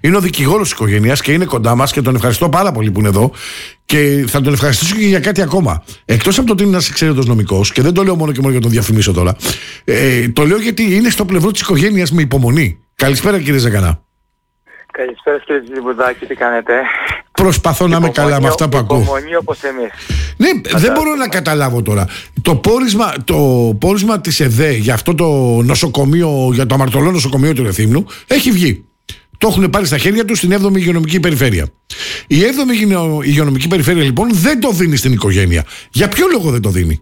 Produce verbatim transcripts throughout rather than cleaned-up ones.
είναι ο δικηγόρος της οικογένειας και είναι κοντά μας και τον ευχαριστώ πάρα πολύ που είναι εδώ. Και θα τον ευχαριστήσω και για κάτι ακόμα. Εκτός από το ότι είναι ένας εξαίρετος νομικός, και δεν το λέω μόνο και μόνο για να τον διαφημίσω τώρα, ε, το λέω γιατί είναι στο πλευρό της οικογένειας με υπομονή. Καλησπέρα, κύριε Ζαγκανά. Καλησπέρα, κύριε Τζιμπουδάκη, τι κάνετε? Προσπαθώ να είμαι καλά με αυτά που ακούω. Υπομονή όπως εμείς. Ναι, δεν μπορώ να καταλάβω τώρα. Το πόρισμα, το πόρισμα της ΕΔΕ για αυτό το νοσοκομείο, για το αμαρτωλό νοσοκομείο του Ρεθύμνου, έχει βγει. Το έχουν πάρει στα χέρια του στην έβδομη υγειονομική περιφέρεια. Η έβδομη υγειονομική περιφέρεια λοιπόν δεν το δίνει στην οικογένεια. Για ποιο λόγο δεν το δίνει?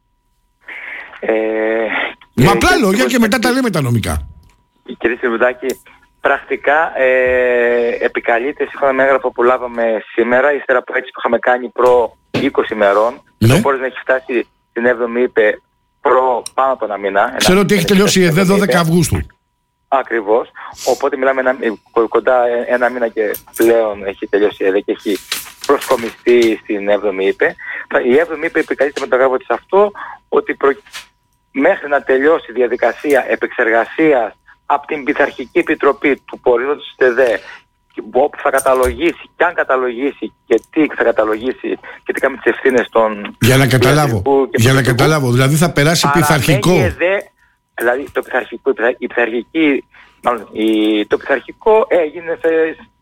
Ε, Μα απλά λόγια και μετά τα λέμε τα νομικά. Κύριε Σιρβουδάκη, πρακτικά ε, επικαλείται σύμφωνα με έγγραφο που λάβαμε σήμερα, ύστερα από έτσι που είχαμε κάνει προ είκοσι ημερών, ναι. Το πόρισμα έχει φτάσει στην έβδομη είπε προ πάνω από ένα μήνα. Ξέρω ότι έχει τελειώσει η ΕΔΕ δώδεκα Αυγούστου. Ακριβώς, οπότε μιλάμε ένα, κοντά ένα μήνα και πλέον έχει τελειώσει η ΕΔΕ και έχει προσκομιστεί στην έβδομη είπε. Η έβδομη είπε επικαλείται με το έγγραφο της αυτό ότι προ... μέχρι να τελειώσει η διαδικασία επεξεργασίας από την Πειθαρχική Επιτροπή του πορίσματος της ΕΔΕ, όπου θα καταλογίσει και αν καταλογίσει και τι θα καταλογίσει και τι κάνει τις ευθύνες των... Για να καταλάβω, για να καταλάβω, δηλαδή θα περάσει πειθαρχικό. ΕΔΕ, δηλαδή το πειθαρχικό, η πειθαρχική, μάλλον, η, το πειθαρχικό έγινε, σε,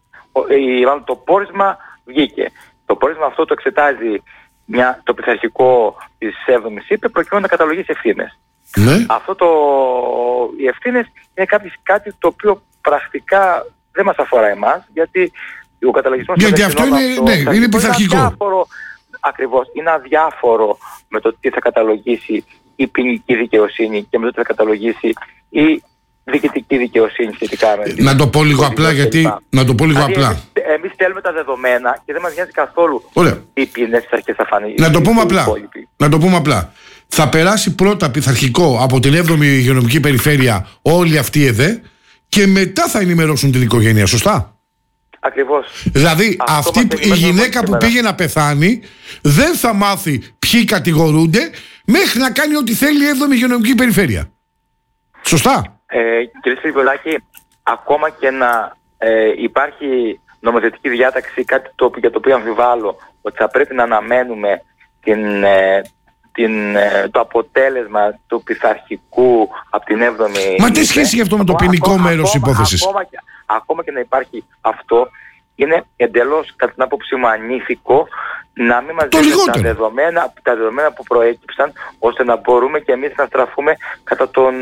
η, μάλλον το πόρισμα βγήκε. Το πόρισμα αυτό το εξετάζει μια, το πειθαρχικό της έβδομης είπε προκειμένου να καταλογίσει ευθύνες. Ναι. Αυτό το, οι ευθύνες είναι κάτι, κάτι το οποίο πρακτικά δεν μας αφορά εμάς, γιατί ο καταλογισμός... Γιατί αυτό είναι, αυτό, ναι, είναι, είναι πειθαρχικό. Είναι αδιάφορο, ακριβώς, είναι αδιάφορο με το τι θα καταλογίσει η ποινική δικαιοσύνη και με το τι θα καταλογίσει η διοικητική δικαιοσύνη σχετικά με... Να το πω λίγο απλά, γιατί... Να το πω λίγο δηλαδή, απλά. Εμείς, εμείς θέλουμε τα δεδομένα και δεν μας νοιάζει καθόλου οι ποινές της αρχής θα φανεί. Να το πούμε απλά. Να το πούμε απλά. Θα περάσει πρώτα πειθαρχικό από την έβδομη υγειονομική περιφέρεια όλη αυτή η ΕΔΕ και μετά θα ενημερώσουν την οικογένεια, σωστά? Ακριβώς. Δηλαδή αυτό αυτή η γυναίκα που πήγε να πεθάνει δεν θα μάθει ποιοι κατηγορούνται μέχρι να κάνει ό,τι θέλει η έβδομη υγειονομική περιφέρεια. Σωστά? Ε, κύριε Σιριβολάκη, ακόμα και να ε, υπάρχει νομοθετική διάταξη, κάτι το, για το οποίο αμφιβάλλω ότι θα πρέπει να αναμένουμε την... Ε, Την, το αποτέλεσμα του πειθαρχικού από την έβδομη... Μα τι σχέση έχει αυτό με το ποινικό μέρος της υπόθεσης? Ακόμα, ακόμα και να υπάρχει αυτό, είναι εντελώς κατά την άποψή μου ανήθικο να μην μας δίνουν τα δεδομένα, τα δεδομένα που προέκυψαν, ώστε να μπορούμε και εμείς να στραφούμε κατά των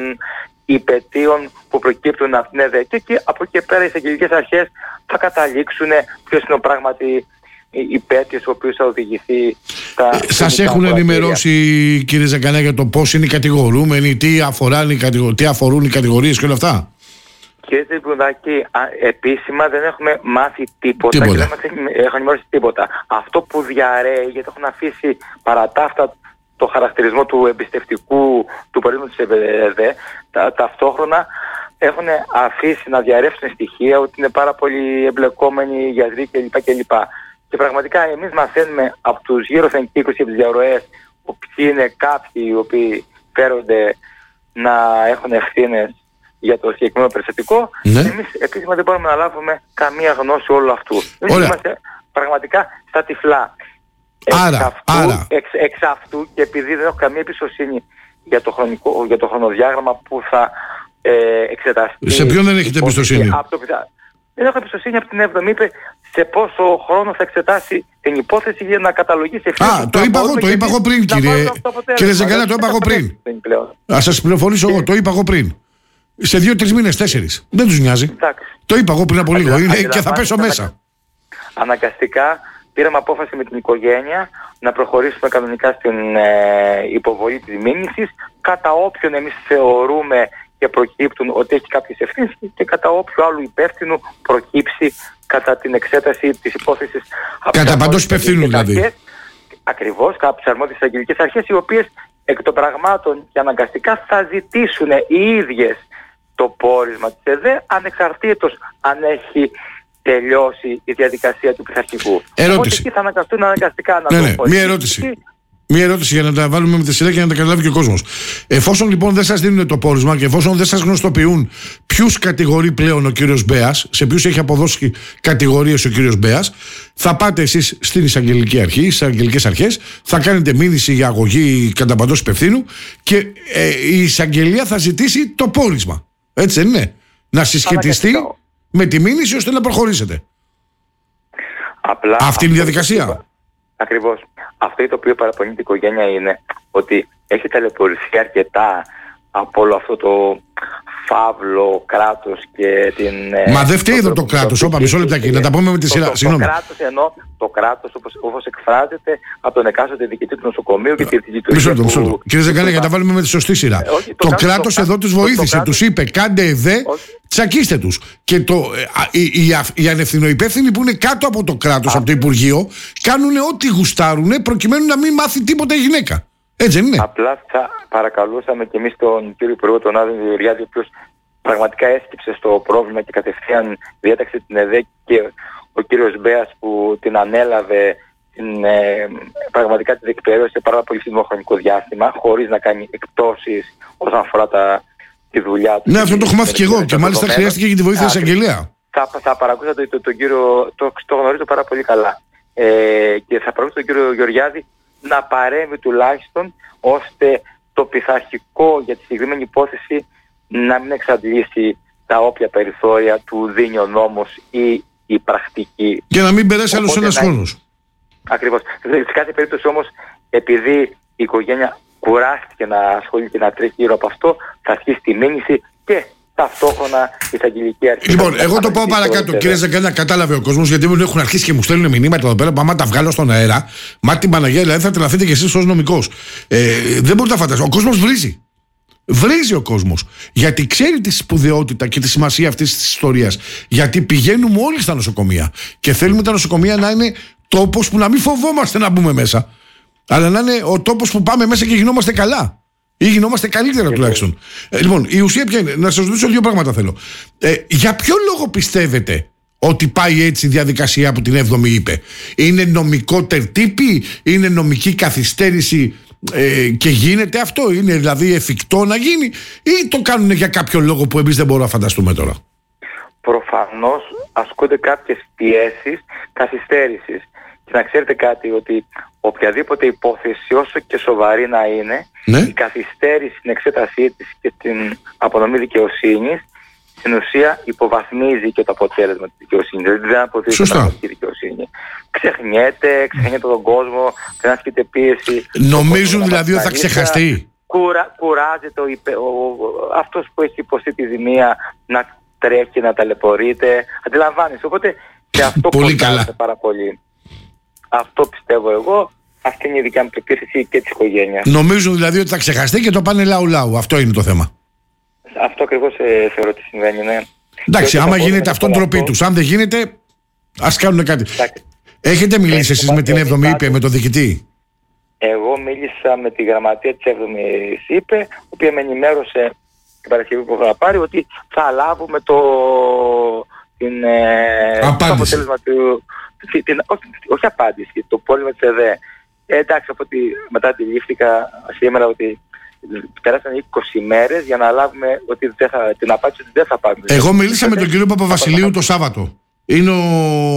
υπαιτίων που προκύπτουν από την ΕΔΕ. Και εκεί, από εκεί και πέρα οι εισαγγελικές αρχές θα καταλήξουν ποιος είναι ο πράγματι υπέτειος ο οποίος θα οδηγηθεί στα... Ε, σας έχουν ενημερώσει, κύριε Ζαγκανά, για το πώς είναι οι κατηγορούμενοι, τι, αφορά, τι αφορούν οι κατηγορίες και όλα αυτά? Κύριε Τζιμπουδάκη, επίσημα δεν έχουμε μάθει τίποτα, τίποτα. Και δεν μας έχουν ενημερώσει τίποτα. Αυτό που διαρρέει, γιατί έχουν αφήσει παρά τα αυτά το χαρακτηρισμό του εμπιστευτικού του πορίσματος της ΕΔΕ, τα, ταυτόχρονα έχουν αφήσει να διαρρεύσουν στοιχεία ότι είναι πάρα πολύ εμπλεκόμενοι γιατροί κλπ. κλπ. Και πραγματικά εμείς μαθαίνουμε από τους γύρω εγκύκλους και από τις διαρροές ποιοι είναι κάποιοι οι οποίοι φέρονται να έχουν ευθύνες για το συγκεκριμένο περιστατικό. Ναι. Εμείς επίσημα δεν μπορούμε να λάβουμε καμία γνώση όλου αυτού. Εμείς είμαστε πραγματικά στα τυφλά. Άρα, εξ, αυτού, άρα. Εξ, εξ αυτού και επειδή δεν έχω καμία εμπιστοσύνη για το, χρονικό, για το χρονοδιάγραμμα που θα ε, εξεταστεί... Σε ποιον δεν έχετε εμπιστοσύνη? Δεν έχω εμπιστοσύνη από την έβδομη είπε σε πόσο χρόνο θα εξετάσει την υπόθεση για να καταλογίσει ευθύνες. Α, το είπα εγώ, το είπα εγώ πριν, κύριε. Κύριε Ζαγκανά, το είπα εγώ πριν. Α, σας πληροφορήσω εγώ, το είπα εγώ πριν. Σε δύο-τρεις μήνες, τέσσερις. Δεν τους νοιάζει. Εντάξει. Το είπα εγώ πριν από λίγο. Είναι και θα πέσω μέσα. Αναγκαστικά πήραμε απόφαση με την οικογένεια να προχωρήσουμε κανονικά στην ε, υποβολή της μήνυσης κατά όποιον εμείς θεωρούμε και προκύπτουν ότι έχει κάποιες ευθύνες και κατά όποιο άλλο υπεύθυνο προκύψει κατά την εξέταση της υπόθεσης. Κατά παντός υπευθύνου δηλαδή. Ακριβώς, από τις αρμόδιες εισαγγελικές αρχές, οι οποίες εκ των πραγμάτων και αναγκαστικά θα ζητήσουν οι ίδιες το πόρισμα της ΕΔΕ ανεξαρτήτως αν έχει τελειώσει η διαδικασία του πειθαρχικού. Ερώτηση. Οπότε εκεί θα αναγκαστούν αναγκαστικά να ναι, ναι. Μία ερώτηση. Μία ερώτηση για να τα βάλουμε με τη σειρά και να τα καταλάβει και ο κόσμος. Εφόσον λοιπόν δεν σας δίνουν το πόρισμα και εφόσον δεν σας γνωστοποιούν ποιους κατηγορεί πλέον ο κύριος Μπέας, σε ποιους έχει αποδώσει κατηγορίες ο κύριος Μπέας, θα πάτε εσείς στην εισαγγελική αρχή, στις εισαγγελικές αρχές, θα κάνετε μήνυση για αγωγή κατά παντός υπευθύνου και ε, η εισαγγελία θα ζητήσει το πόρισμα. Έτσι δεν είναι? Να συσχετιστεί με τη μήνυση ώστε να προχωρήσετε. Απλά αυτή είναι η διαδικασία. Ακριβώς. Αυτό το οποίο παραπονεί την οικογένεια είναι ότι έχει ταλαιπωρηθεί αρκετά από όλο αυτό το φαύλο κράτος και την... Μα δεν φταίει εδώ το κράτος, όπα μισό λεπτάκι, να τα πούμε με τη σειρά. Το, το, το κράτος ενώ το κράτος όπως, όπως εκφράζεται από τον εκάστοτε διοικητή του νοσοκομείου και τη λειτουργία του... Μισό λεπτό, μισό λεπτό. Κύριε Ζαγκάλα, για να τα βάλουμε με τη σωστή σειρά. Ε, όχι, το, το κράτος εδώ τους βοήθησε, τους είπε κάντε εδέ, τσακίστε τους. Και το, οι, οι, οι ανευθυνοϊπεύθυνοι που είναι κάτω από το κράτος, από το Υπουργείο, κάνουν ό,τι γουστάρουν προκειμένου να μην μάθει τίποτα η γυναίκα. Έτσι είναι. Απλά θα παρακαλούσαμε και εμείς τον κύριο Υπουργό, τον Άδωνη Γεωργιάδη, ο οποίος πραγματικά έσκυψε στο πρόβλημα και κατευθείαν διέταξε την ΕΔΕ, και ο κύριος Μπέας που την ανέλαβε, την, ε, πραγματικά την διεκπαιρέωσε σε πάρα πολύ σύντομο χρονικό διάστημα, χωρίς να κάνει εκπτώσεις όσον αφορά τα, τη δουλειά του. Ναι, αυτό το έχω μάθει και εγώ και μάλιστα χρειάστηκε και τη βοήθεια της εισαγγελέα. Θα, θα παρακούσατε τον το κύριο, το, το γνωρίζω πάρα πολύ καλά, ε, και θα παρακούσατε τον κύριο Γεωργιάδη να παρέμβει τουλάχιστον ώστε το πειθαρχικό για τη συγκεκριμένη υπόθεση να μην εξαντλήσει τα όποια περιθώρια του δίνει ο νόμος ή η πρακτική. Και να μην περάσει άλλος ένας χρόνος. Ακριβώς. Σε κάθε περίπτωση όμως, επειδή η οικογένεια κουράστηκε να ασχολείται και να τρέχει γύρω από αυτό, θα αρχίσει τη μήνυση και ταυτόχρονα η εισαγγελική αρχή. Λοιπόν, εγώ το πάω παρακάτω. Κύριε Ζαγκάλα, κατάλαβε ο κόσμος, γιατί μου έχουν αρχίσει και μου στέλνουν μηνύματα εδώ πέρα. Άμα τα βγάλω στον αέρα, μα την Παναγία, δηλαδή θα τρελαθείτε κι εσείς ως νομικός. Ε, δεν μπορείτε να φανταστείτε. Ο κόσμος βρίζει. Βρίζει ο κόσμος. Γιατί ξέρει τη σπουδαιότητα και τη σημασία αυτής της ιστορίας. Γιατί πηγαίνουμε όλοι στα νοσοκομεία. Και θέλουμε τα νοσοκομεία να είναι τόπος που να μην φοβόμαστε να μπούμε μέσα. Αλλά να είναι ο τόπος που πάμε μέσα και γινόμαστε καλά. Ή γινόμαστε καλύτερα τουλάχιστον. Ε, λοιπόν, η ουσία ποια είναι? Να σας ρωτήσω δύο πράγματα θέλω. Ε, για ποιο λόγο πιστεύετε ότι πάει έτσι η διαδικασία που την έβδομη είπε? Είναι νομικό τερτύπη? Είναι νομική καθυστέρηση ε, και γίνεται αυτό? Είναι δηλαδή εφικτό να γίνει? Ή το κάνουν για κάποιο λόγο που εμείς δεν μπορούμε να φανταστούμε τώρα? Προφανώς ασκούνται κάποιες πιέσεις καθυστέρησης. Και να ξέρετε κάτι, ότι οποιαδήποτε υπόθεση, όσο και σοβαρή να είναι, ναι, η καθυστέρηση στην εξέτασή της και την απονομή δικαιοσύνης, στην ουσία υποβαθμίζει και το αποτέλεσμα της δικαιοσύνης. Δηλαδή δεν αποδίδει την πραγματική δικαιοσύνη. Ξεχνιέται, ξεχνιέται τον κόσμο, δεν ασκείται πίεση. Νομίζουν δηλαδή ότι θα ξεχαστεί? Κουρα, κουράζεται ο, ο, ο, αυτός που έχει υποστεί τη ζημία να τρέχει, να ταλαιπωρείται. Αντιλαμβάνεσαι. Οπότε και αυτό κουράζεται πάρα πολύ. Αυτό πιστεύω εγώ. Αυτή είναι η δικιά μου πεποίθηση και της οικογένειας. Νομίζουν δηλαδή ότι θα ξεχαστεί και το πάνε λαού-λαού. Αυτό είναι το θέμα. Αυτό ακριβώς ε, θεωρώ ότι συμβαίνει, ναι. Εντάξει, άμα γίνεται αυτό, ντροπή τους. Αν δεν γίνεται, ας κάνουν κάτι. Εντάξει. Έχετε μιλήσει εσείς με την έβδομη ΥΠΕ, με τον διοικητή? Εγώ μίλησα με τη γραμματεία της έβδομης ΥΠΕ, η οποία με ενημέρωσε την Παρασκευή που θα πάρει ότι θα λάβουμε το, την, ε, το αποτέλεσμα του... Την, όχι, όχι απάντηση, το πόρισμα της ΕΔΕ. Ε, εντάξει, από ότι μετά αντιλήφθηκα σήμερα ότι πέρασαν είκοσι μέρες για να λάβουμε ότι δεν θα, την απάντηση ότι δεν θα πάρουμε. Εγώ μίλησα με τον κύριο Παπαβασιλείου το Σάββατο. Είναι ο...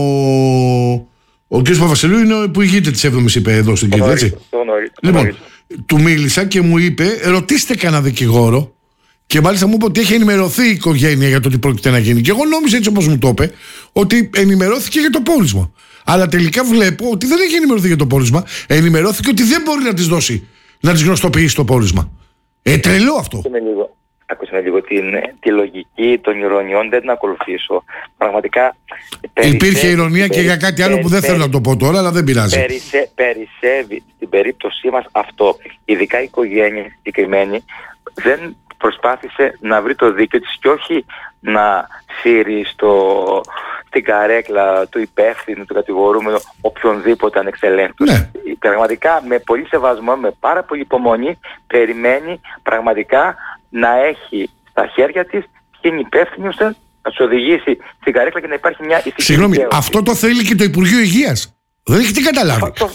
Ο κύριος Παπαβασιλείου είναι που ηγείται της έβδομης ΥΠΕ εδώ στην Κύπρο, έτσι. Λοιπόν, του μίλησα και μου είπε, ρωτήστε κανένα δικηγόρο. Και μάλιστα μου είπε ότι έχει ενημερωθεί η οικογένεια για το τι πρόκειται να γίνει. Και εγώ νόμιζα, έτσι όπως μου το είπε, ότι ενημερώθηκε για το πόρισμα. Αλλά τελικά βλέπω ότι δεν έχει ενημερωθεί για το πόρισμα. Ενημερώθηκε ότι δεν μπορεί να της δώσει, να της γνωστοποιήσει το πόρισμα. Ε, τρελό αυτό. Ακούσαμε λίγο, ακούσαμε λίγο την, τη λογική των ηρωνιών, δεν την ακολουθήσω. Πραγματικά. Υπήρχε ηρωνία και για κάτι άλλο που δεν θέλω να το πω τώρα, αλλά δεν πειράζει. Περισσε, περισσεύει στην περίπτωσή μας αυτό. Ειδικά η οικογένεια συγκεκριμένη δεν προσπάθησε να βρει το δίκαιο της και όχι να σύρει στο, στην καρέκλα του υπεύθυνου, του κατηγορούμενου, οποιονδήποτε ανεξελέγκτος. Ναι. Πραγματικά με πολύ σεβασμό, με πάρα πολύ υπομονή, περιμένει πραγματικά να έχει στα χέρια της και είναι υπεύθυνος να τους οδηγήσει στην καρέκλα και να υπάρχει μια ηθική. Συγγνώμη, αυτό το θέλει και το Υπουργείο Υγείας. Δεν έχετε καταλάβει. Αυτό, αυτό.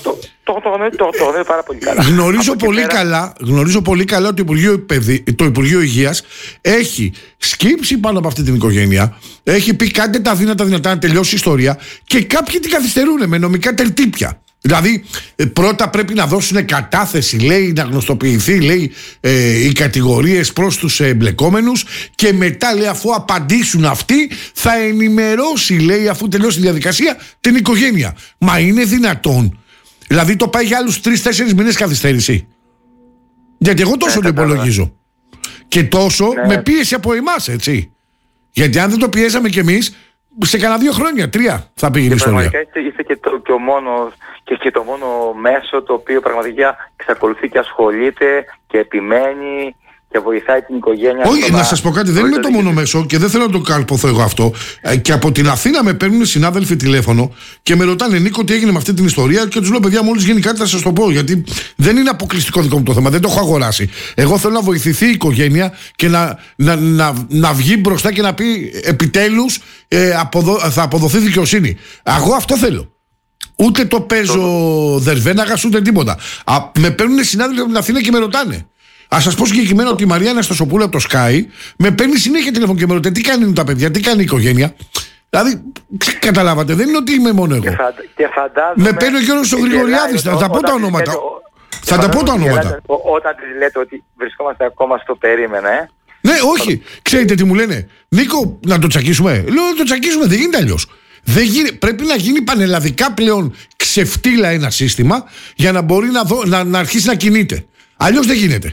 Το, το, το, το, το γνωρίζω πάρα πολύ καλά. Γνωρίζω πολύ, πέρα... καλά, γνωρίζω πολύ καλά ότι το Υπουργείο, Παιδι... το Υπουργείο Υγείας έχει σκύψει πάνω από αυτή την οικογένεια. Έχει πει κάντε τα δύνατα δυνατά να τελειώσει η ιστορία και κάποιοι την καθυστερούν με νομικά τερτύπια. Δηλαδή πρώτα πρέπει να δώσουν κατάθεση, λέει, να γνωστοποιηθεί, λέει, ε, οι κατηγορίες προς τους εμπλεκόμενους και μετά, λέει, αφού απαντήσουν αυτοί θα ενημερώσει, λέει, αφού τελειώσει η διαδικασία, την οικογένεια. Μα είναι δυνατόν? Δηλαδή το πάει για άλλους τρεις-τέσσερις μήνες καθυστέρηση? Γιατί εγώ τόσο το υπολογίζω. Και τόσο ναι. με πίεση από εμάς, έτσι. Γιατί αν δεν το πιέζαμε κι εμείς, σε κανένα δύο χρόνια, τρία θα πήγαινε η ιστορία. Πραγματικά είστε και το, και, ο μόνος, και, και το μόνο μέσο το οποίο πραγματικά εξακολουθεί και ασχολείται και επιμένει και βοηθάει την οικογένεια. Όχι, να σας πω κάτι, δεν είναι το μόνο μέσο και δεν θέλω να το καλποθώ εγώ αυτό. Και από την Αθήνα με παίρνουν συνάδελφοι τηλέφωνο και με ρωτάνε, Νίκο, τι έγινε με αυτή την ιστορία, και τους λέω, παιδιά, μόλις γίνει κάτι θα σας το πω. Γιατί δεν είναι αποκλειστικό δικό μου το θέμα, δεν το έχω αγοράσει. Εγώ θέλω να βοηθηθεί η οικογένεια και να, να, να, να βγει μπροστά και να πει επιτέλους ε, αποδο, θα αποδοθεί δικαιοσύνη. Εγώ αυτό θέλω. Ούτε το παίζω δερβέναγας ούτε τίποτα. Α, με παίρνουν συνάδελφοι από την Αθήνα και με ρωτάνε. Ας σας πω συγκεκριμένα ότι η Μαρία Αναστασοπούλου από το Sky με παίρνει συνέχεια τηλέφωνο και με ρωτάει τι κάνουν τα παιδιά, τι κάνει η οικογένεια. Δηλαδή, καταλάβατε, δεν είναι ότι είμαι μόνο εγώ. Και φα, και φαντάζομαι, με παίρνει ο Γιώργος ο Γρηγοριάδης, θα τα πω τα ονόματα. Θα τα πω τα ονόματα. Όταν τη λέτε ότι βρισκόμαστε ακόμα στο περίμενα, ε. Ναι, όχι. Ξέρετε τι μου λένε? Νίκο, να το τσακίσουμε. Λέω να το τσακίσουμε, δεν γίνεται αλλιώς. Δεν γίνει, πρέπει να γίνει πανελλαδικά πλέον ξεφτύλα ένα σύστημα για να μπορεί να, δω, να, να αρχίσει να κινείται. Αλλιώς δεν γίνεται.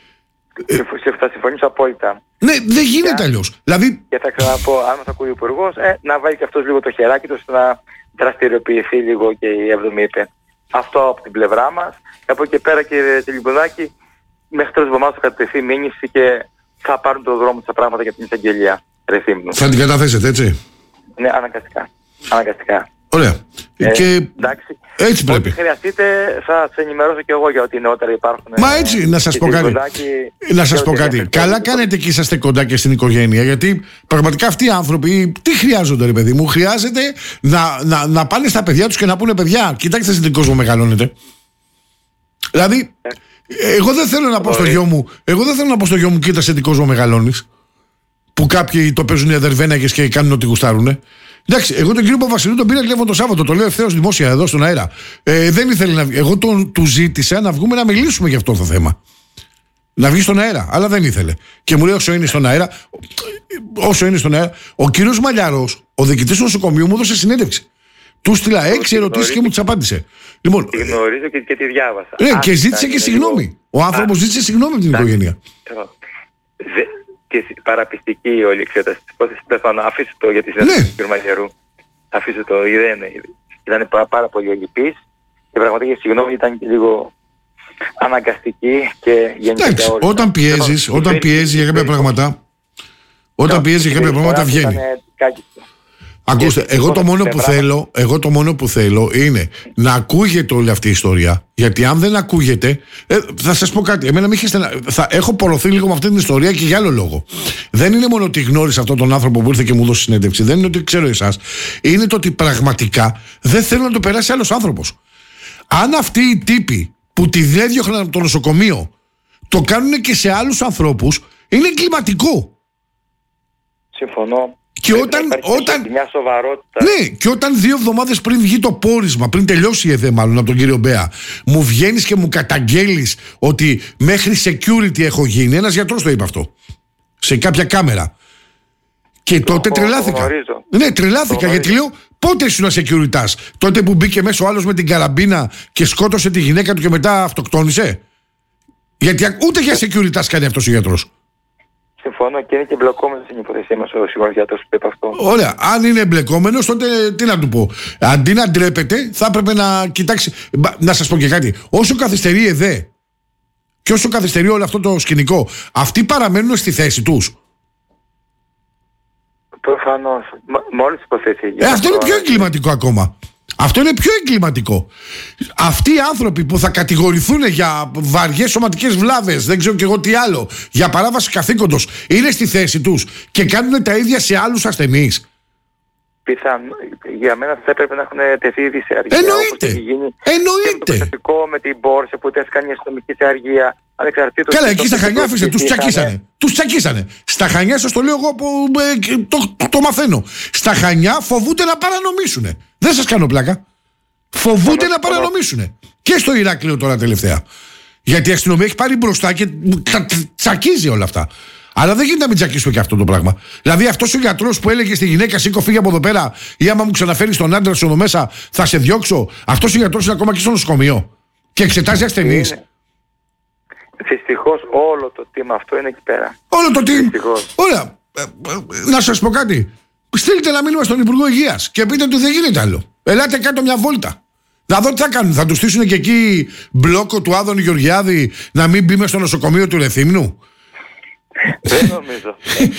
Θα συμφωνήσω απόλυτα. Ναι, δεν γίνεται αλλιώς. Δηλαδή... Και θα ξαναπώ, αν θα ακούει ο Υπουργός, ε, να βάλει και αυτός λίγο το χεράκι του ώστε να δραστηριοποιηθεί λίγο και η έβδομη ΥΠΕ. Αυτό από την πλευρά μας. Και από εκεί πέρα, κύριε Τελειμπουδάκη, μέχρι τέλος εβδομάδας θα κατευθεί μήνυση και θα πάρουν το δρόμο τα πράγματα για την εισαγγελία Ρεθύμνου. Θα την καταθέσετε, έτσι? Ναι, αναγκαστικά. Αναγκαστικά. Ωραία. Ε, και εντάξει. Έτσι πρέπει. Ό,τι χρειαστείτε θα σας ενημερώσω και εγώ για ό,τι νεότερα υπάρχουν. Μα έτσι, να σας πω κάτι. Να σας πω κάτι. Καλά κάνετε και είσαστε κοντά και στην οικογένεια, γιατί πραγματικά αυτοί οι άνθρωποι τι χρειάζονται, ρε παιδί μου? Χρειάζεται να, να, να πάνε στα παιδιά τους και να πούνε, παιδιά, κοιτάξτε σε τι κόσμο μεγαλώνετε. Δηλαδή, εγώ δεν θέλω να πω στο γιο μου, εγώ δεν θέλω να πω στο γιο μου, κοίτα σε τι κόσμο μεγαλώνεις. Που κάποιοι το παίζουν οι αδερβέναγες και κάνουν ό,τι γουστάρουνε. Εντάξει, εγώ τον κύριο Παπαβασιλείου τον πήρα τηλέφωνο το Σάββατο, το λέω ευθέως δημόσια εδώ στον αέρα. Ε, δεν ήθελε να βγει. Εγώ τον, του ζήτησα να βγούμε να μιλήσουμε για αυτό το θέμα. Να βγει στον αέρα, αλλά δεν ήθελε. Και μου λέει όσο είναι στον αέρα, όσο είναι στον αέρα, ο κύριος Μαλιαρός, ο διοικητής του νοσοκομείου, μου έδωσε συνέντευξη. Του στείλα έξι ερωτήσεις και μου τις απάντησε. Λοιπόν, τη γνωρίζω και, και τη διάβασα. Ναι, και ζήτησε και συγγνώμη. Λίγο... Ο άνθρωπος ζήτησε συγγνώμη από την οικογένεια. Δε, και παραπιστική όλη η εξέταση της υπόθεσης. Στέφανο, αφήστε το για τη συνέντευξη του κ. Μαλιαρού. Αφήστε το, ήταν πάρα πολύ ελλειπής και πραγματικά η συγγνώμη ήταν και λίγο αναγκαστική και γενικά όλη. Όταν πιέζεις, όταν πιέζεις για κάποια πράγματα, όταν πιέζεις για κάποια πράγματα βγαίνει. Ακούστε, εγώ το, μόνο που θέλω, εγώ το μόνο που θέλω είναι να ακούγεται όλη αυτή η ιστορία. Γιατί αν δεν ακούγεται, ε, θα σας πω κάτι. Εμένα είχε στενα... θα έχω πορωθεί λίγο με αυτή την ιστορία και για άλλο λόγο. Δεν είναι μόνο ότι γνώρισα αυτόν τον άνθρωπο που ήρθε και μου δώσει συνέντευξη. Δεν είναι ότι ξέρω εσάς. Είναι το ότι πραγματικά δεν θέλω να το περάσει άλλος άνθρωπος. Αν αυτοί οι τύποι που τη διέδιωχναν από το νοσοκομείο το κάνουν και σε άλλους ανθρώπους, είναι εγκληματικό. Συμφωνώ. Και όταν, όταν, μια σοβαρότητα. Ναι, και όταν δύο εβδομάδες πριν βγει το πόρισμα, πριν τελειώσει η ΕΔΕ μάλλον από τον κύριο Μπέα, μου βγαίνεις και μου καταγγέλεις ότι μέχρι security έχω γίνει. Ένας γιατρός το είπε αυτό σε κάποια κάμερα. Και το, τότε το, τρελάθηκα. Το ναι, τρελάθηκα το γιατί λέω πότε ήσουν securitas? Τότε που μπήκε μέσα ο άλλος με την καραμπίνα και σκότωσε τη γυναίκα του και μετά αυτοκτόνησε? Γιατί ούτε για securitas κάνει αυτός ο γιατρός. Συμφωνώ και είναι και εμπλεκόμενος στην υπόθεσή μας ο σίγουρος γιατρός που είπε αυτό. Ωραία. Αν είναι εμπλεκόμενος, τότε τι να του πω. Αντί να ντρέπεται, θα έπρεπε να κοιτάξει. Να σας πω και κάτι. Όσο καθυστερεί η ΕΔΕ και όσο καθυστερεί όλο αυτό το σκηνικό, αυτοί παραμένουν στη θέση τους. Προφανώς. Μόλις υποθέσει. Ε, αυτό είναι πιο εγκληματικό ακόμα. Αυτό είναι πιο εγκληματικό. Αυτοί οι άνθρωποι που θα κατηγορηθούν για βαριές σωματικές βλάβες, δεν ξέρω και εγώ τι άλλο, για παράβαση καθήκοντος, είναι στη θέση τους και κάνουν τα ίδια σε άλλους ασθενείς. πιθαν... για μένα θα έπρεπε να έχουν τεθεί ήδη σε αργία. Εννοείται. Εννοείται. Και το περιστατικό με την Μπόρσε που τέθηκαν οι αστυνομικοί σε αργία. Ανεξαρτήτως. Καλά, εκεί στα Χανιά αφήστε, τους τσακίσανε. Τους τσακίσανε. Στα Χανιά, σας το λέω εγώ που ε, το, το, το μαθαίνω. Στα Χανιά φοβούνται να παρανομήσουνε. Δεν σας κάνω πλάκα. Φοβούνται να παρανομήσουνε. Και στο Ηράκλειο τώρα τελευταία. Γιατί η αστυνομία έχει πάρει μπροστά και τσακίζει όλα αυτά. Αλλά δεν γίνεται να μην τσακίσουμε και αυτό το πράγμα. Δηλαδή, αυτός ο γιατρός που έλεγε στη γυναίκα σήκω, φύγε από εδώ πέρα, ή άμα μου ξαναφέρει τον άντρα σου εδώ μέσα, θα σε διώξω. Αυτός ο γιατρός είναι ακόμα και στο νοσοκομείο. Και εξετάζει ασθενείς. Δυστυχώς όλο το team αυτό είναι εκεί πέρα. Όλο το team. Ωραία. Ε, ε, να σας πω κάτι. Στείλτε ένα μήνυμα στον Υπουργό Υγείας και πείτε του δεν γίνεται άλλο. Ελάτε κάτω μια βόλτα. Να δω τι θα κάνουν. Θα του στήσουν και εκεί μπλόκο του Άδωνη Γεωργιάδη να μην μπει μες στο νοσοκομείο του Ρεθύμνου. Δεν νομίζω.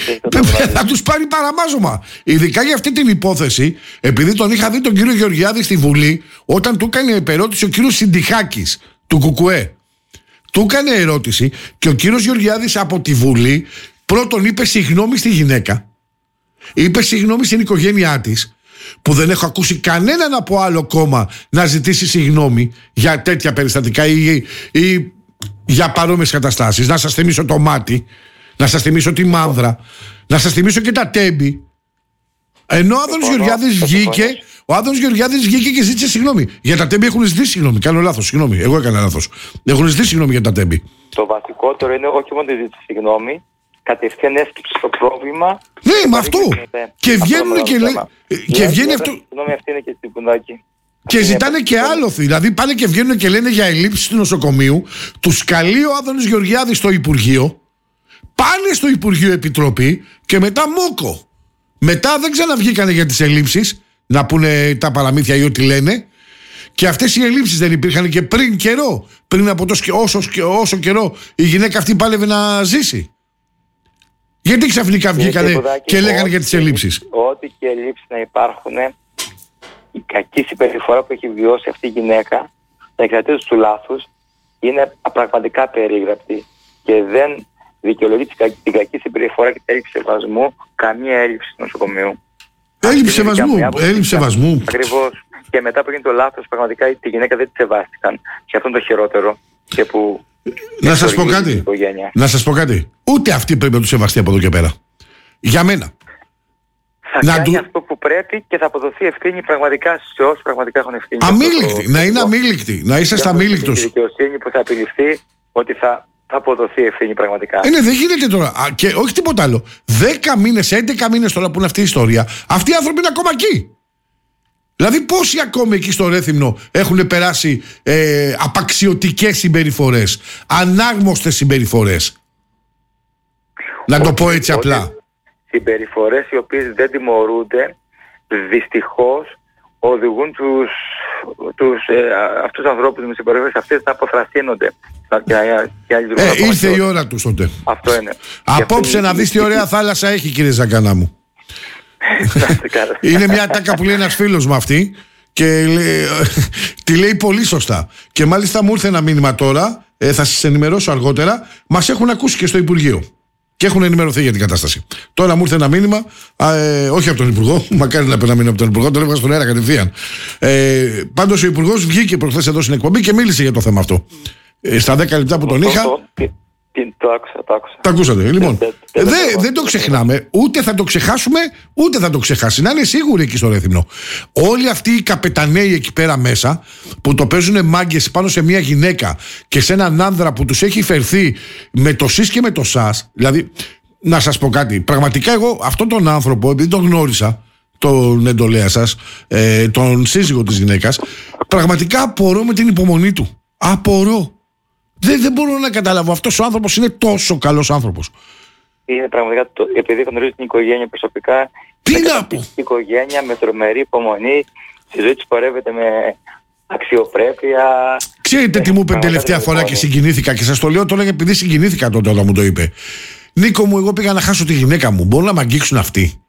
Θα τους πάρει παραμάζωμα. Ειδικά για αυτή την υπόθεση, επειδή τον είχα δει τον κύριο Γεωργιάδη στη Βουλή, όταν του έκανε επερώτηση ο κύριος Συντιχάκης του Κουκουέ. Του έκανε ερώτηση και ο κύριος Γεωργιάδης από τη Βουλή πρώτον είπε συγγνώμη στη γυναίκα. Είπε συγγνώμη στην οικογένειά της, που δεν έχω ακούσει κανέναν από άλλο κόμμα να ζητήσει συγγνώμη για τέτοια περιστατικά ή, ή για παρόμοιες καταστάσεις. Να σας θυμίσω το Μάτι, να σας θυμίσω τη Μάνδρα, να σας θυμίσω και τα Τέμπη. Ενώ ο Άδωνος Γεωργιάδης βγήκε, ο Άδωνος Γεωργιάδης βγήκε και ζήτησε συγγνώμη. Για τα Τέμπη έχουν ζητήσει συγγνώμη. Κάνω λάθος, συγγνώμη. Εγώ έκανα λάθος. Έχουν ζητήσει συγγνώμη για τα Τέμπη. Το βασικότερο είναι όχι μόνο τη ζήτηση συγγνώμη, κατευθείαν έσκυψε το πρόβλημα. Ναι, με αυτό. Και βγαίνουν και λένε. Και βγαίνει αυτό. Συγγνώμη, αυτή είναι και στην Πουδάκη. Και ζητάνε και άλλο. Δηλαδή πάνε και βγαίνουν και λένε για ελλείψεις του νοσοκομείου. Τους καλεί ο Άδωνος Γεωργιάδης στο Υπουργείο. Πάνε στο Υπουργείο Επιτροπή και μετά μόκο. Μετά δεν ξαναβγήκανε για τις ελλείψεις, να πούνε τα παραμύθια ή ό,τι λένε. Και αυτές οι ελλείψεις δεν υπήρχαν και πριν καιρό. Πριν από τόσο, όσο, όσο καιρό η γυναίκα αυτή πάλευε να ζήσει. Γιατί ξαφνικά βγήκανε και λέγανε για τις ελλείψεις. Ό,τι και ελλείψεις να υπάρχουν, η κακή συμπεριφορά που έχει βιώσει αυτή η γυναίκα, εξαρτήτως του λάθους, είναι πραγματικά περίγραπτη και δεν δικαιολογεί την κακή συμπεριφορά και την έλλειψη σεβασμού καμία έλλειψη του νοσοκομείου. Έλλειψη σεβασμού, έλλειψη σεβασμού. Ακριβώς. Και μετά που έγινε το λάθος, πραγματικά τη γυναίκα δεν τη σεβάστηκαν. Και αυτό είναι το χειρότερο. Και που να σας πω κάτι. Να σας πω κάτι. Ούτε αυτή πρέπει να του σεβαστεί από εδώ και πέρα. Για μένα. Θα να κάνει του... αυτό που πρέπει και θα αποδοθεί ευθύνη πραγματικά σε όσους πραγματικά έχουν ευθύνη. Αμήλικτη. Να είναι αμήλικτη. Να είσαστε αμήλικτος. Η δικαιοσύνη που θα επιληφθεί ότι θα, θα αποδοθεί ευθύνη πραγματικά. Ε, ναι, δεν γίνεται τώρα. Α, και όχι τίποτα άλλο. Δέκα μήνες, έντεκα μήνες τώρα που είναι αυτή η ιστορία, αυτοί οι άνθρωποι είναι ακόμα εκεί. Δηλαδή πόσοι ακόμη εκεί στο Ρέθυμνο έχουν περάσει ε, απαξιωτικές συμπεριφορές, ανάγνωστες συμπεριφορές. Να το πω έτσι απλά. Συμπεριφορές οι οποίες δεν τιμωρούνται, δυστυχώς οδηγούν τους, τους, ε, αυτούς τους ανθρώπους με συμπεριφορές αυτές να αποθρασύνονται. Ε, ήρθε η ώρα τους τότε. Αυτό είναι. Απόψε να δεις τι ωραία θάλασσα έχει, κύριε Ζακανά μου. Είναι μια τάκα που λέει ένας φίλος μου αυτή και λέει, τη λέει πολύ σωστά. Και μάλιστα μου ήρθε ένα μήνυμα τώρα, ε, θα σας ενημερώσω αργότερα. Μας έχουν ακούσει και στο Υπουργείο και έχουν ενημερωθεί για την κατάσταση. Τώρα μου ήρθε ένα μήνυμα, ε, όχι από τον Υπουργό, μακάρι να παίρνει ένα μήνυμα από τον Υπουργό, τον έβγαλε στον αέρα κατευθείαν. Ε, πάντως ο Υπουργός βγήκε προχθές εδώ στην εκπομπή και μίλησε για το θέμα αυτό. Ε, στα δέκα λεπτά που τον είχα. Το άκουσα, το άκουσα. Τα ακούσατε. Λοιπόν, δεν δε το ξεχνάμε, ούτε θα το ξεχάσουμε, ούτε θα το ξεχάσει. Να είναι σίγουροι εκεί στο Ρέθυμνο. Όλοι αυτοί οι καπεταναίοι εκεί πέρα μέσα, που το παίζουν μάγκες πάνω σε μια γυναίκα και σε έναν άνδρα που τους έχει φερθεί με το σεις και με το σας. Δηλαδή, να σας πω κάτι. Πραγματικά εγώ αυτόν τον άνθρωπο, επειδή τον γνώρισα, τον εντολέα σας, ε, τον σύζυγο της γυναίκας, πραγματικά απορώ με την υπομονή του. Απορώ. Δεν, δεν μπορώ να καταλάβω. Αυτός ο άνθρωπος είναι τόσο καλός άνθρωπος. Είναι πραγματικά, το, επειδή γνωρίζω την οικογένεια προσωπικά, τι να πω. Η οικογένεια με τρομερή υπομονή, στη ζωή της πορεύεται με αξιοπρέπεια. Ξέρετε τι μου είπε τελευταία φορά και συγκινήθηκα, και σας το λέω τώρα επειδή συγκινήθηκα τότε όταν μου το είπε. Νίκο μου, εγώ πήγα να χάσω τη γυναίκα μου. Μπορούν να μ' αγγίξουν αυτοί?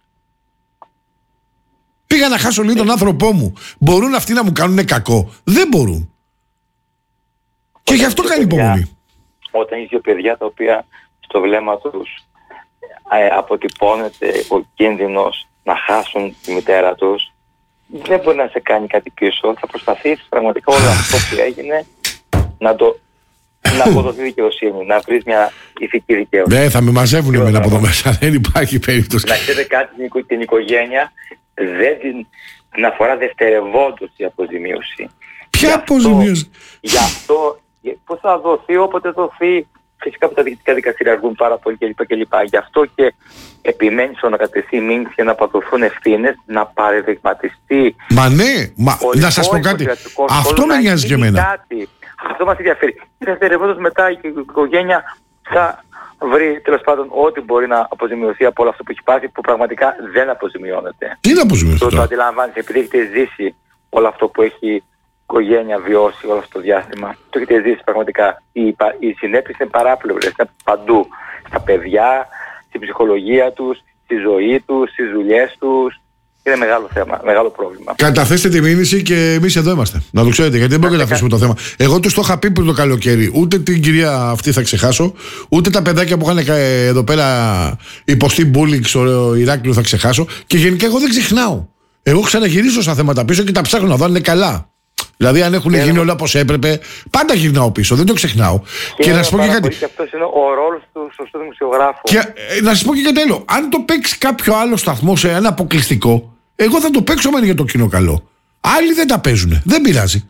Πήγα να χάσω λίγο τον άνθρωπό μου. Μπορούν αυτοί να μου κάνουν κακό? Δεν μπορούν. Και γι' αυτό κάνει υπομονή. Όταν έχει δύο παιδιά τα οποία στο βλέμμα τους ε, αποτυπώνεται ο κίνδυνος να χάσουν τη μητέρα τους, δεν μπορεί να σε κάνει κάτι πίσω. Θα προσπαθήσεις πραγματικά όλο αυτό που έγινε να το να αποδοθεί δικαιοσύνη, να βρεις μια ηθική δικαίωση. Ναι, θα με μαζεύουν εμένα από εδώ μέσα, δεν υπάρχει περίπτωση. Να ξέρετε κάτι, την οικογένεια δεν την, την αφορά δευτερευόντως η αποζημίωση. Ποια αποζημίωση? Γι' αυτό, πώς θα δοθεί όποτε δοθεί. Φυσικά που τα διοικητικά δικαστήρια αργούν πάρα πολύ κλπ. κλπ. Γι' αυτό και επιμένει στο να κατευθεί μήνυση για να αποδοθούν ευθύνες, να παραδειγματιστεί. Μα ναι, μα, να σας πω κάτι. Αυτό με νοιάζει και εμένα. Κάτι. Αυτό μας ενδιαφέρει. Και δευτερευόντως μετά η οικογένεια θα βρει τέλος πάντων ό,τι μπορεί να αποζημιωθεί από όλο αυτό που έχει πάθει, που πραγματικά δεν αποζημιώνεται. Τι να αποζημιωθεί? Το, το αντιλαμβάνεσαι, επειδή έχετε ζήσει όλο αυτό που έχει οικογένεια βιώσει όλο αυτό το διάστημα. Το έχετε ζήσει πραγματικά. Οι, οι συνέπειες είναι παράπλευρες, είναι παντού. Στα παιδιά, στην ψυχολογία τους, στη ζωή τους, στις δουλειές τους. Είναι μεγάλο θέμα, μεγάλο πρόβλημα. Καταθέστε τη μήνυση και εμείς εδώ είμαστε. Να το ξέρετε, γιατί δεν μπορούμε να αφήσουμε το θέμα. Εγώ τους το είχα πει πριν το καλοκαίρι. Ούτε την κυρία αυτή θα ξεχάσω, ούτε τα παιδάκια που είχαν εδώ πέρα υποστεί bullying στο Ηράκλειο θα ξεχάσω. Και γενικά εγώ δεν ξεχνάω. Εγώ ξαναγυρίζω στα θέματα πίσω και τα ψάχνω να δω αν είναι καλά. Δηλαδή, αν έχουν γίνει όλα όπως έπρεπε, πάντα γυρνάω πίσω, δεν το ξεχνάω. Και, και να σου πω και κάτι. Και αυτός είναι ο ρόλος του σωστού δημοσιογράφου. Και ε, να σας πω και κάτι άλλο. Αν το παίξει κάποιο άλλο σταθμό σε ένα αποκλειστικό, εγώ θα το παίξω μεν για το κοινό καλό. Άλλοι δεν τα παίζουν. Δεν πειράζει.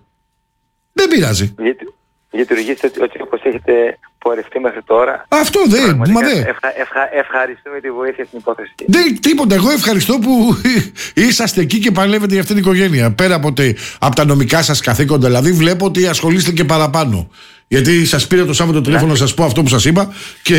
Δεν πειράζει. Γιατί, λειτουργήστε ότι όπως έχετε πορευτεί μέχρι τώρα. Αυτό δεν. Μα δε. Ευχα, ευχα, ευχαριστούμε τη βοήθεια στην υπόθεση. Δεν, τίποτα. Εγώ ευχαριστώ που είσαστε εκεί και παλεύετε για αυτήν την οικογένεια. Πέρα από, τε, από τα νομικά σας καθήκοντα. Δηλαδή, βλέπω ότι ασχολείστε και παραπάνω. Γιατί σας πήρε το Σάββατο τηλέφωνο να σας πω αυτό που σας είπα και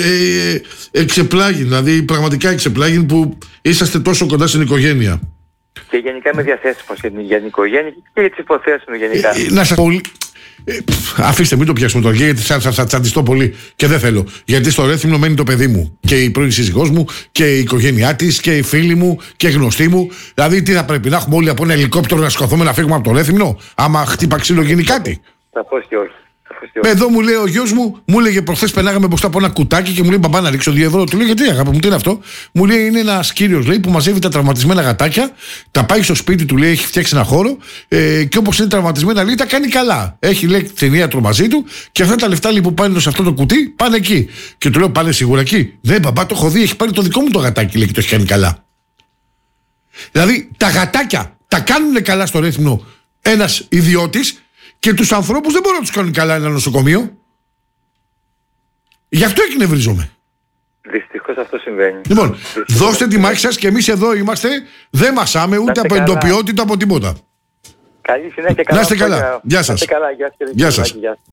ε, εξεπλάγει. Δηλαδή, πραγματικά εξεπλάγει που είσαστε τόσο κοντά στην οικογένεια. Και γενικά είμαι διαθέσιμος για την οικογένεια και για τις υποθέσεις μου γενικά. Ε, να σας πω. Ε, αφήστε, μην το πιάσουμε τώρα, γιατί θα, θα, θα τσαντιστώ πολύ και δεν θέλω. Γιατί στο Ρέθυμνο μένει το παιδί μου και η πρώην σύζυγός μου και η οικογένειά της και οι φίλοι μου και οι γνωστοί μου. Δηλαδή, τι θα πρέπει, να έχουμε όλοι από ένα ελικόπτερο να σκοθούμε να φύγουμε από το Ρέθυμνο, άμα χτύπα ξύλο γίνει κάτι? Θα πω και όχι. Εδώ μου λέει ο γιος μου, μου έλεγε προχθές πενάγαμε μπροστά από ένα κουτάκι και μου λέει μπαμπά να ρίξω δύο ευρώ. Του λέω γιατί αγάπη μου, τι είναι αυτό? Μου λέει είναι ένας κύριος λέει, που μαζεύει τα τραυματισμένα γατάκια, τα πάει στο σπίτι του, λέει έχει φτιάξει ένα χώρο ε, και όπως είναι τραυματισμένα λέει τα κάνει καλά. Έχει λέει κτηνίατρο μαζί του και αυτά τα λεφτά λέει, που πάνε σε αυτό το κουτί πάνε εκεί. Και του λέω πάνε σίγουρα εκεί? Ναι μπαμπά, το έχω δει, έχει πάρει το δικό μου το γατάκι λέει και το έχει κάνει καλά. Δηλαδή τα γατάκια τα κάνουν καλά στο Ρέθυμνο ένας ιδιώτης. Και τους ανθρώπους δεν μπορούν να τους κάνουν καλά ένα νοσοκομείο. Γι' αυτό εκνευρίζομαι. Δυστυχώς αυτό συμβαίνει. Λοιπόν, Δυστυχώς δώστε τη μάχη σας και εμείς εδώ είμαστε. Δεν μασάμε ούτε από εντοπιότητα από τίποτα. Καλή συνέχεια. Να είστε καλά. Γεια σας. Γεια σας. Γεια σας.